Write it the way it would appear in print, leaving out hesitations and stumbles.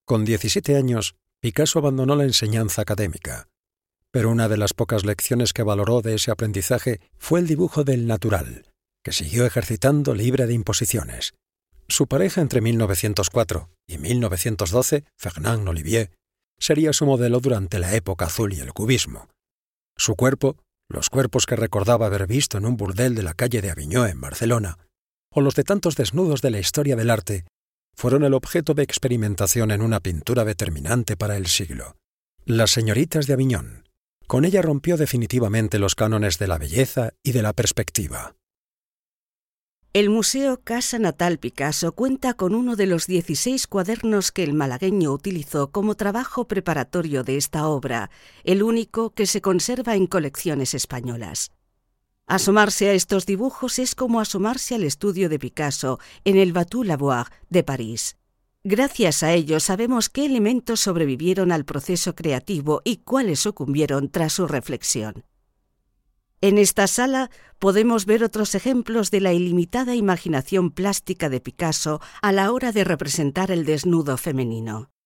Con 17 años, Picasso abandonó la enseñanza académica, pero una de las pocas lecciones que valoró de ese aprendizaje fue el dibujo del natural, que siguió ejercitando libre de imposiciones. Su pareja entre 1904 y 1912, Fernand Olivier, sería su modelo durante la época azul y el cubismo. Su cuerpo, los cuerpos que recordaba haber visto en un burdel de la calle de Aviñó en Barcelona, o los de tantos desnudos de la historia del arte, fueron el objeto de experimentación en una pintura determinante para el siglo. Las señoritas de Aviñón. Con ella rompió definitivamente los cánones de la belleza y de la perspectiva. El Museo Casa Natal Picasso cuenta con uno de los 16 cuadernos que el malagueño utilizó como trabajo preparatorio de esta obra, el único que se conserva en colecciones españolas. Asomarse a estos dibujos es como asomarse al estudio de Picasso en el Bateau-Lavoir de París. Gracias a ello sabemos qué elementos sobrevivieron al proceso creativo y cuáles sucumbieron tras su reflexión. En esta sala podemos ver otros ejemplos de la ilimitada imaginación plástica de Picasso a la hora de representar el desnudo femenino.